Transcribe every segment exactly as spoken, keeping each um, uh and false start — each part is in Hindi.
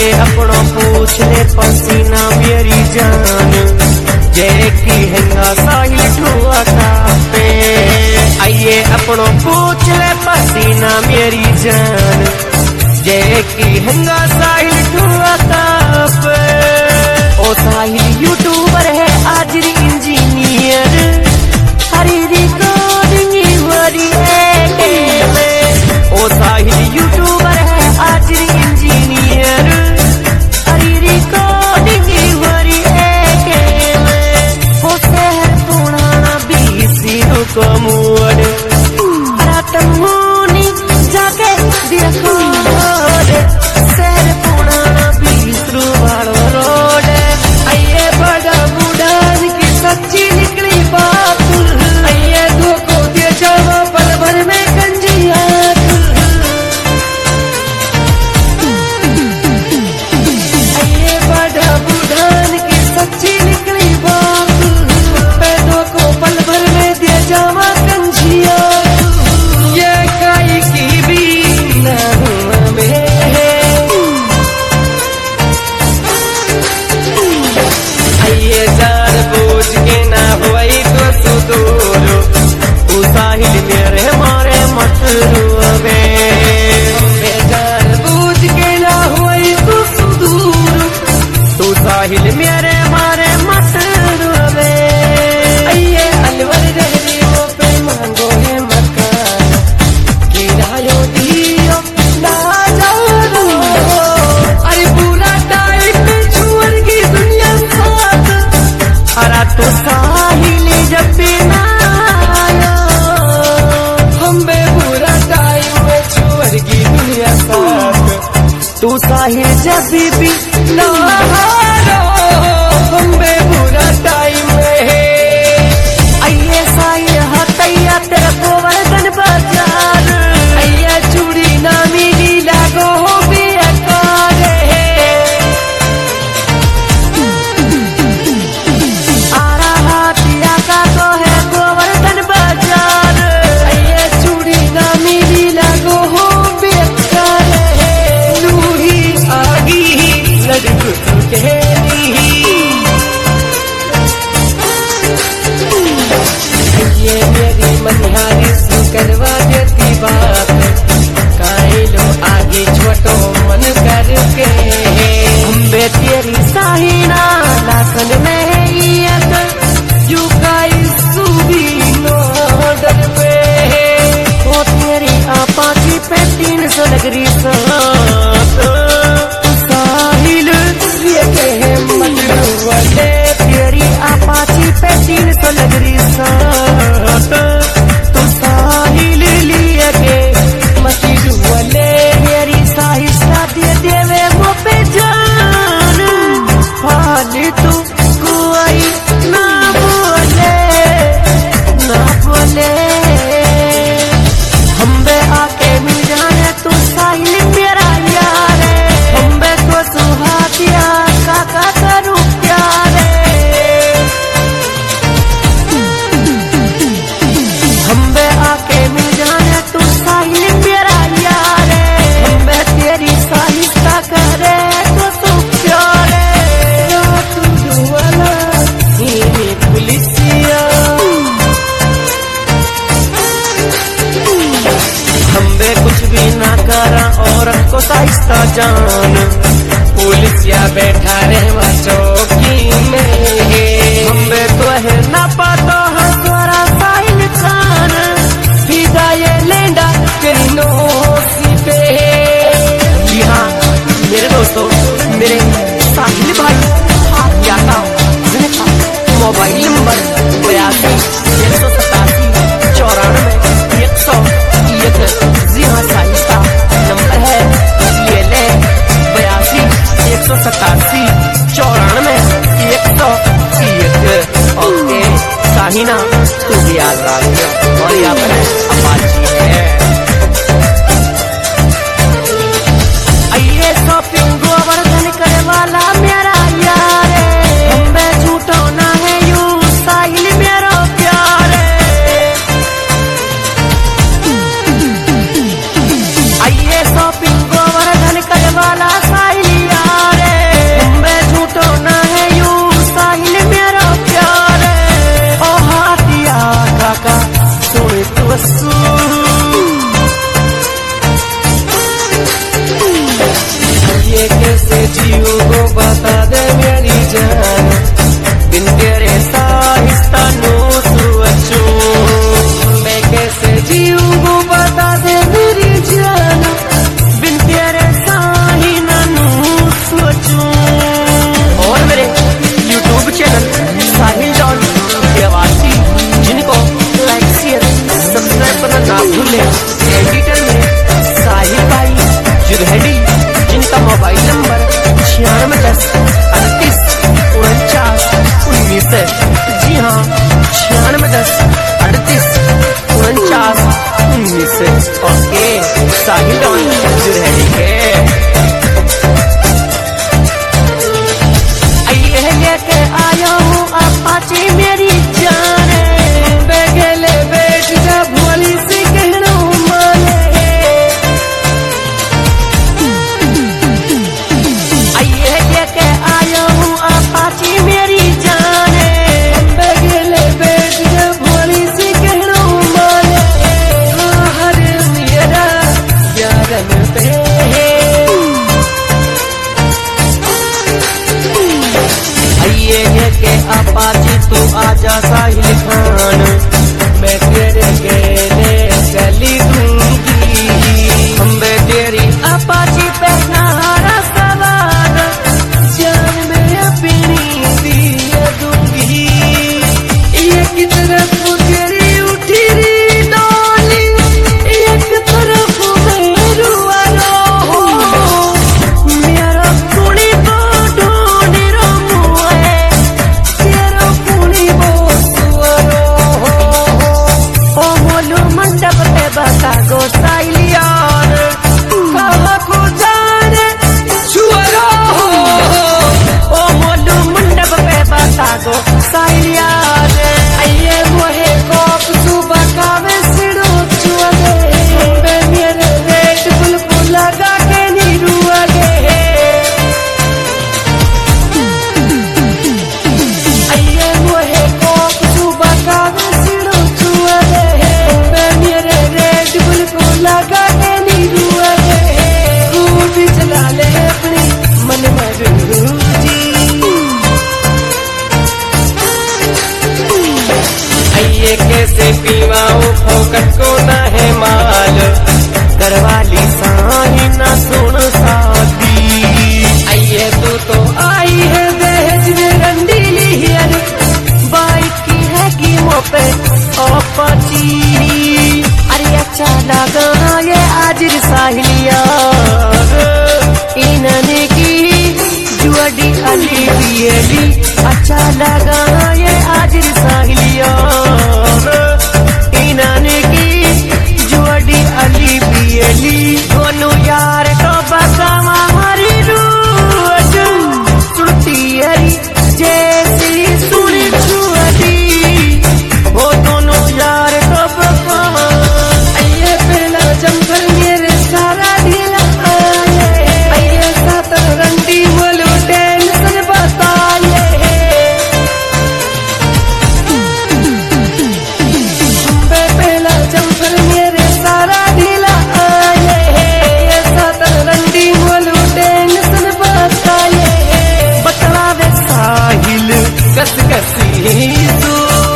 आइए अपनों पूछ ले पसीना मेरी जान, जय की हैंगा साहिल ठुआ पे। आइए अपनों पूछ ले पसीना मेरी जान, जय की हैंगा साहिल ठुआ पे। ओ साहिल यूट्यूबर है आजरी इंजीनियर, हरी रिकॉर्डिंग वरी ओ साहिल यूट्यूबर है आजरी इंजीनियर, हरी रिकॉर्डिंग वरी हो शहर पुराना बीसी को मोड़ रातमुनी जाके देखो शहर पुराना बीसरू वालो रोड। आइए बड़ा बुढ़ान की सच्ची निकली बात, आइए दो को दे जाओ पल भर में कंजिया। आइए बड़ा बुढ़ान की सच्ची निकली बात, पैदों को पल भर में दे जावा कंजिया। ये काई की भी ना में आइए जार बोझ के ना हुई तो सुदूर, तू साहिल मेरे मारे मत रुवे। जार बोझ के ना हुई तो सुदूर, तू साहिल मेरे मारे मत रुवे। आइए अलवर रहरी वो पे मांगो है मकान, किरायो दियो ना जाओ। अरे पूरा टाइम में छोड़ की दुनिया साथ, अरा तो साहिल जब भी ना आया, हम बे पूरा टाइम में छोड़ की दुनिया साथ, तू साहिल जब भी ना आया, हम बे पूरा टाइम में। आइए साहिल हतैया तेरा गोवर्धन बाजार, आइए चूड़ी ना मिली लागो हो बेकार। आरा हाथिया का तो है गोवर्धन बाजार, आइए चूड़ी ना मिली लागो हो बेकार। लूही आगी लड़कू के ये मेरी मनहारी से करवा देती बात, काई लो आगे छोटो मन करके। हम बे तेरी साहिना लाखन में यू काई सूबी नोडर पे। ओ तेरी आपाची पे तीन सौ नगरी साथ, साहिल ये कहे मत रुवले। तेरी आपाची पे तीन सौ नगरी साथ, तो साहिल लिए के मत रुवले। मेरी साहिस्ता दे देवे मो पे जान, फाली तू कोई ना बोले ना बोले। हम बे आके मिल जाने तू साहिल मेरा यार है, हम बे तो सुहातिया काका करूँ प्यार है। हम बे आके मिल जाने तू साहिल मेरा यार है, हम बे तेरी साहिस्ता करे तो तू प्यार है। तू वाला ही पुलिसिया, हम बे कुछ भी ना करा औरत को साहिस्ता जान, पुलिसिया बैठा रहे चौकी में। हम बे तो है ना पाता है तोरा साहिल खान, सीधा ये लेंडा तेरी नोसी पे। जी हाँ मेरे दोस्तों, मेरे साहिल भाई आप क्या था मोबाइल नंबर बयासी एक सौ सतासी चौरानवे एक सौ एक। जी हाँ साहिस्ता नंबर है ये ले बयासी एक सौ सतासी जीव को बता दे मेरी जान, बिन तेरे साहिस्ता नो सोचो। मैं कैसे जीव को बता दे मेरी जान, बिन तेरे साही नानू सोचो। और मेरे YouTube channel Sahil Don Dewasi, जिनको लाइक शेयर सब्सक्राइब करना ना भूले। एडिटर में साहिल भाई जुरहडी, जिनका मोबाइल नंबर छियानवे दस अड़तीस उनचास उन्नीस है। जी हाँ, छियानवे दस अड़तीस उनचास उन्नीस है। ओके, साहिल डॉन जुरहडी के आइए लेके आया हूँ अपाची मेरी जान, बेगले बैठ जा भोली सी कहना माने। आइए लेके आया हूँ अपाची मेरी जान, बेगले बैठ जा भोली सी कहना माने। हर मेरा यारन पे आइए लेके अपाची तू आजा साहिल खान, मैं तेरे गेले गली दूंगी। हम बे तेरी अपाची पे नारा सवार, जान में अपनी दिए दूंगी। एक तरफ तेरी उठी री डोली, एक तरफ मेरू आलो। मेरा कुड़ी को ढूंढी रो मुए, तेरा कुड़ी को सुअरो। ओ मोलू मंडप पे बता दो साइलियार, कहाँ को जाने छुअरो। ओ मोलू मंडप पे बता दो साइलियार, आइए मोहे कोप सुबह कावे सिड़ो छुआ दे। बे मेरे रेट बुलबुल लगा के नीरुआ दे। आइए मोहे कोप सुबह कावे सिड़ो छुआ दे। बे मेरे रेट बुलबुल लगा के नीरुआ दे। खूब चला ले अपनी मन में गुरुजी। आइए कैसे पीवाओ फोकट को ना है माल, करवाली साही ना सुन साथी। आइए तू तो आई है दहेज में रंडीली हियर, बाइक की है कीमों पे अपाची। अरे अच्छा लगा ये आज साहिलिया, इन्होंने की जुआडी अली पियली। अच्छा लगा ये आज साहिलिया, इन्होंने की जुआडी अली पियली। दोनों यार तो बसा हमारी रूट, सुनती हरी जैसी सुनी छुअती। वो दोनों यार तो बसा। आइए पहला जमकर मेरे सारा ढीला आए, आइए सात रंडी बोलो टेंशन बताए। पहला जमकर मेरे सारा ढीला आए, ये सात रंडी बोलो टेंशन बताए। बतला दे साहिल कस कसी तू,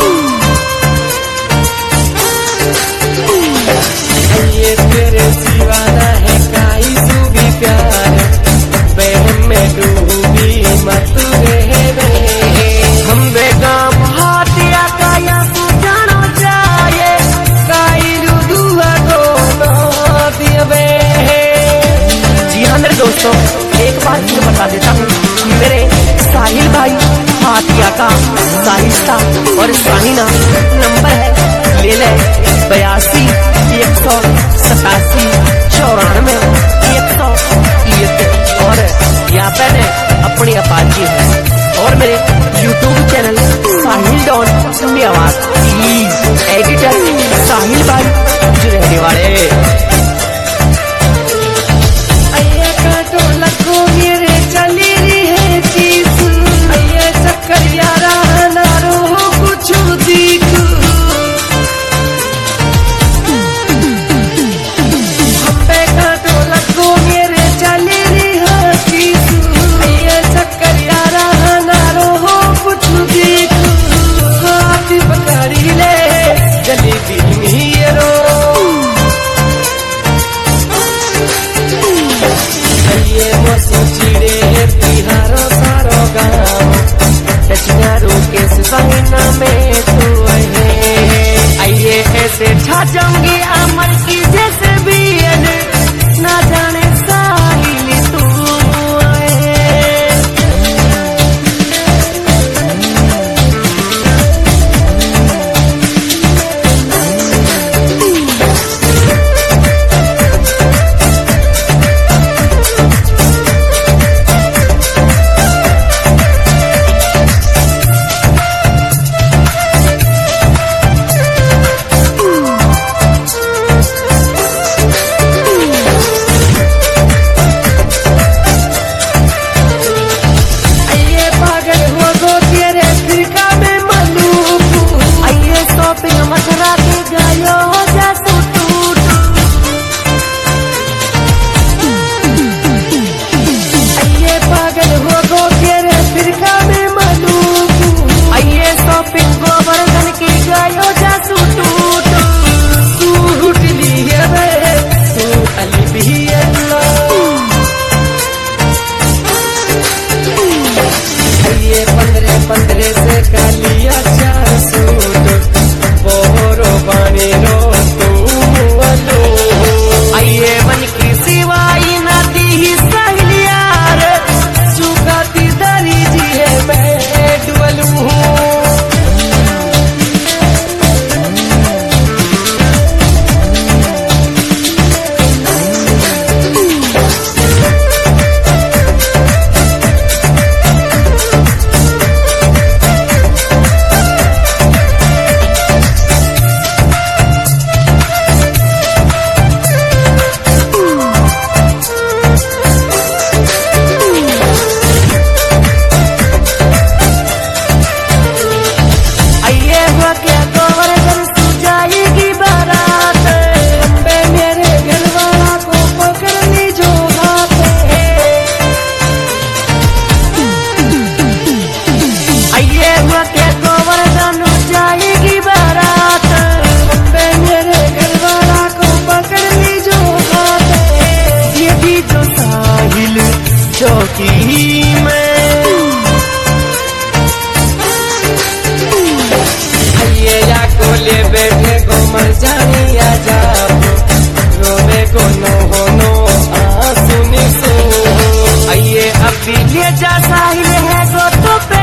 ये तेरे सिवाना है काई सू भी प्यार, बहन में डूबी मत रहने। हम बेगाम हाथिया काया तू जानो जाए, काई दुआ को ना दिए। जी हाँ मेरे दोस्तों, एक बार फिर बता देता हूँ, मेरे साहिल भाई हाथिया का साहिस्ता और साहिना नंबर है, ले ले बयासी एक सौ सतासी चौरानवे एक सौ एक। और यहाँ पे अपनी अपाची है, और मेरे यूट्यूब चैनल साहिल डॉन धन्यवाद। एडिटर साहिल भाई जो रहने वाले। आइए काटो लगो मेरे चली रही है चीज, आइए चक्कर यारा नारो कुछ दीखू। हम पे काटो लगो आ जाऊंगी अमर की जैसे भी ना जाने साहिल तू आए। मथुरा के गायो जैसे टूट आइए पागल हो गो तेरे फिरका में मलूक आइए शॉपिंग गोवर्धन की गायो जैसे टूट टूट लिए वे तू अली भी अल्लाह आइए पंद्रह पंद्रह से कालिया चार सूट बोरो पानी रो तू अलो आइए मन की सिवाई नदी ही सहेलियार सुखाती दरी जी है मैं डुअलू हूँ। चौकी में आइए या को ले बैठे को मर जानी आ जाओ रोवे को नो हो नो आंसू निसो आइए अब भी ले जा साहिल है गो तो पे